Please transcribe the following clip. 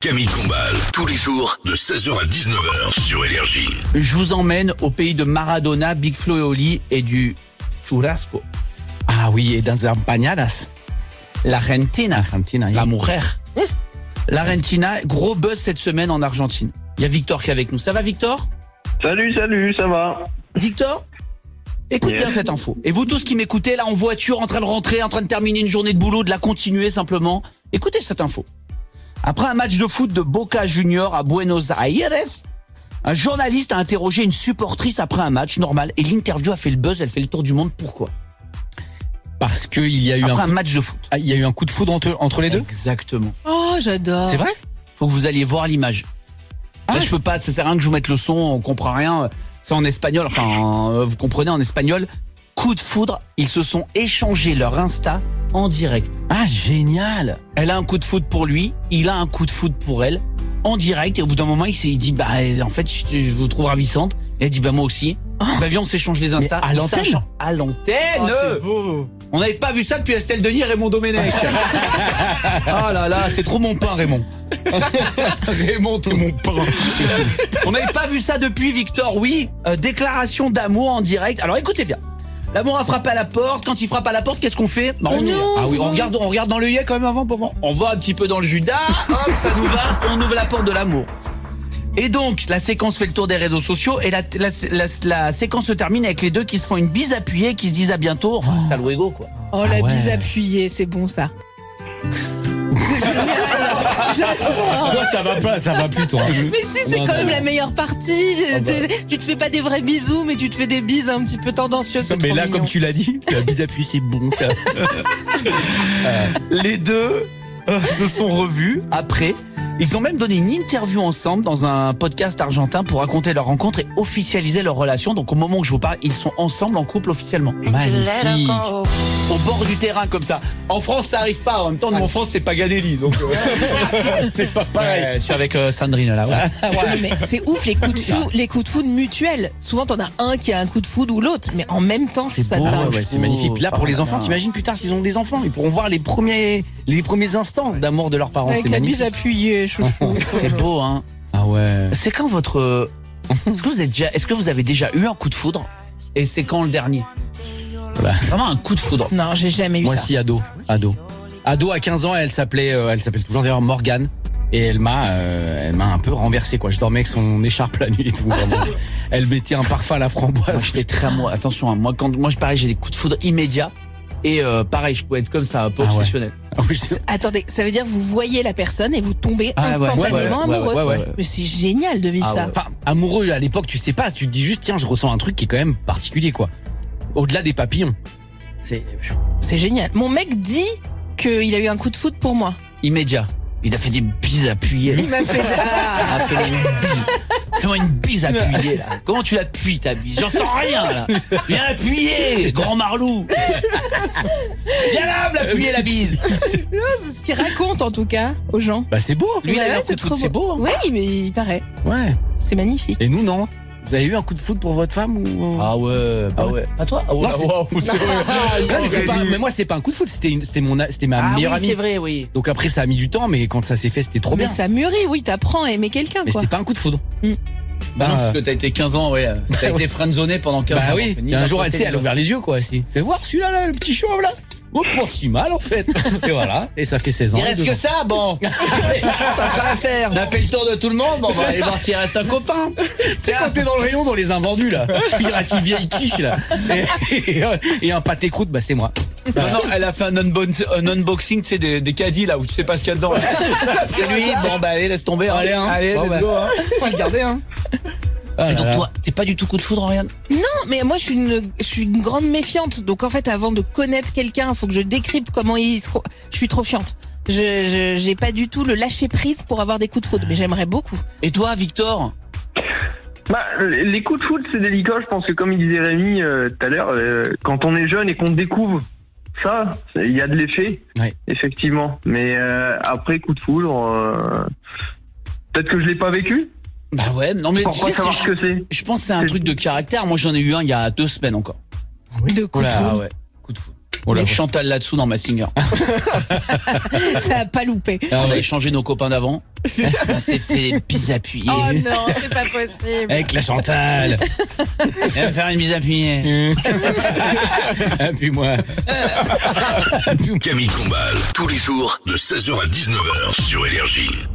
Camille Combal, tous les jours de 16h à 19h sur Énergie. Je vous emmène au pays de Maradona, Big Flo et Oli et du churrasco. Ah oui, et dans empanadas. L'Argentina. Argentina, La mujer. L'Argentina, gros buzz cette semaine en Argentine. Il y a Victor qui est avec nous. Ça va, Victor? Salut, ça va. Victor, écoute bien cette info. Et vous tous qui m'écoutez là en voiture, en train de rentrer, en train de terminer une journée de boulot, de la continuer simplement, écoutez cette info. Après un match de foot de Boca Juniors à Buenos Aires, un journaliste a interrogé une supportrice après un match normal et l'interview a fait le buzz, elle fait le tour du monde. Pourquoi? Parce qu'il y a eu un match de foot. Il y a eu un coup de foudre entre les deux. Exactement. Oh, j'adore. C'est vrai? Faut que vous alliez voir l'image. Là, je peux pas, ça sert à rien que je vous mette le son, on comprend rien. C'est en espagnol, enfin, vous comprenez en espagnol. Coup de foudre, ils se sont échangés leur Insta en direct. Ah, génial. Elle a un coup de foudre pour lui, il a un coup de foudre pour elle, en direct. Et au bout d'un moment, il dit, bah, en fait, je vous trouve ravissante. Et elle dit, bah, moi aussi. Bah, viens, on s'échange les Insta. À l'antenne? À l'antenne! Oh, c'est beau. On n'avait pas vu ça depuis Estelle Denis et Raymond Domenech. Oh là là, c'est trop mon pain, Raymond. Raymond, t'es mon pain. On n'avait pas vu ça depuis, Victor. Oui, déclaration d'amour en direct. Alors écoutez bien. L'amour a frappé à la porte. Quand il frappe à la porte, qu'est-ce qu'on fait? Bah, on ouvre. Ah oui, on regarde dans l'œillet quand même avant pour voir. On va un petit peu dans le Judas. Hop, ça nous va. On ouvre la porte de l'amour. Et donc, la séquence fait le tour des réseaux sociaux et la séquence se termine avec les deux qui se font une bise appuyée, qui se disent à bientôt. Enfin, hasta luego, quoi. Oh, la bise appuyée, c'est bon ça. C'est génial. J'adore. Toi, ça va plus, toi. Mais si, c'est quand même la meilleure partie. Tu te fais pas des vrais bisous, mais tu te fais des bises un petit peu tendancieuses. Mais là, mignon. comme tu l'as dit, la bise appuyée, c'est bon. Les deux se sont revus après. Ils ont même donné une interview ensemble dans un podcast argentin pour raconter leur rencontre et officialiser leur relation. Donc au moment où je vous parle, ils sont ensemble en couple officiellement. Magnifique. Au bord du terrain comme ça. En France, ça arrive pas. En même temps, nous en France, c'est Pagadelli. Donc C'est pas pareil. je suis avec Sandrine là. Ouais. Ouais, mais c'est ouf les coups de foudre mutuels. Souvent t'en as un qui a un coup de foudre ou l'autre, mais en même temps C'est ça beau, dingue. Ouais, c'est magnifique. Là, pour les enfants, là. t'imagines plus tard s'ils ont des enfants, ils pourront voir les premiers instants d'amour de leurs parents. Avec C'est la magnifique. bise appuyée, chouchou. C'est beau, hein. Ah ouais. C'est quand votre. Est-ce que vous avez déjà eu un coup de foudre? Et c'est quand le dernier? Voilà. Vraiment un coup de foudre. Non, j'ai jamais eu Moi, ça. si, ado à 15 ans, elle s'appelle toujours d'ailleurs Morgane. Et elle m'a un peu renversé, quoi. Je dormais avec son écharpe la nuit et tout. Vraiment. Elle mettait un parfum à la framboise. Moi, j'étais très amoureux. Attention, hein, moi, pareil, j'ai des coups de foudre immédiats. Et pareil, je pouvais être comme ça, un peu Ah ouais. obsessionnel. Ah oui, c'est- Attendez, ça veut dire que vous voyez la personne et vous tombez instantanément amoureux. ouais. Mais c'est génial de vivre ça. Enfin, amoureux à l'époque, tu sais pas. Tu te dis juste, tiens, je ressens un truc qui est quand même particulier, quoi. Au-delà des papillons. C'est génial. Mon mec dit qu'il a eu un coup de foudre pour moi. Immédiat. Il a fait des bises appuyées. Il m'a fait... Il a fait une bise. Comment une bise appuyée, là? Comment tu l'appuies, ta bise? J'en sens rien, là. Viens l'appuyer, grand marlou. Viens là, me l'appuyer, la bise. C'est ce qu'il raconte en tout cas aux gens. Bah, c'est beau. Lui, il a eu Ouais, un coup de foudre, c'est beau. Hein. Oui, mais il paraît. Ouais. C'est magnifique. Et nous, non. Vous avez eu un coup de foudre pour votre femme ou? Ah ouais, bah ouais. Pas toi? Ah ouais. Non, c'est- Ah, ouais, c'est vrai. Non, mais, mais moi, c'est pas un coup de foudre. C'était ma Ah meilleure oui, amie. c'est vrai, oui. Donc après, ça a mis du temps, mais quand ça s'est fait, c'était trop Mais bien. ça mûrit, oui, t'apprends à aimer quelqu'un, Mais quoi. c'était pas un coup de foudre. Bah non, parce que t'as été 15 ans, ouais. T'as été friendzoné pendant 15 ans. Bah oui. Ni Et un d'un jour, côté, elle ni a de ouvert les yeux, quoi. Fais voir celui-là, là, le petit chauve, là. Oh, pas si mal, en fait. Et voilà. Et ça fait 16 ans. Il reste que ça, bon. Ça fera l'affaire. On a fait le tour de tout le monde. Bon, on va aller voir s'il reste un copain. C'est quand t'es dans le rayon dans les invendus, là. Il reste une vieille quiche, là. Et un pâté croûte, bah, c'est moi. Non, elle a fait un unboxing, tu sais, des caddies, là, où tu sais pas ce qu'il y a dedans. Là. C'est lui, bon, bah, allez, laisse tomber. Hein. Allez, Bon, let's bah. go. Hein. On va le garder, hein. Ah Et là donc, là. toi, t'es pas du tout coup de foudre, Oriane? Non, mais moi, je suis une grande méfiante. Donc, en fait, avant de connaître quelqu'un, il faut que je décrypte comment je suis trop fiante. J'ai pas du tout le lâcher prise pour avoir des coups de foudre, mais j'aimerais beaucoup. Et toi, Victor? Bah, les coups de foot, c'est délicat. Je pense que comme il disait Rémi tout à l'heure, quand on est jeune et qu'on découvre ça, il y a de l'effet, Ouais. effectivement. Mais après, coup de foudre, peut-être que je l'ai pas vécu. Bah ouais, non mais tu Pourquoi sais, savoir ce que c'est? je pense que c'est un truc de caractère. Moi, j'en ai eu un il y a 2 semaines encore. De coups de Ah foudre. ouais, coup de foudre. On a Chantal là-dessous dans Massinger. Ça a pas loupé. On a échangé nos copains d'avant. On s'est fait des bises appuyées. Oh non, c'est pas possible. Avec la Chantal. Elle va me faire une bise appuyée. Appuie-moi. Camille Combal, tous les jours de 16h à 19h sur Énergie.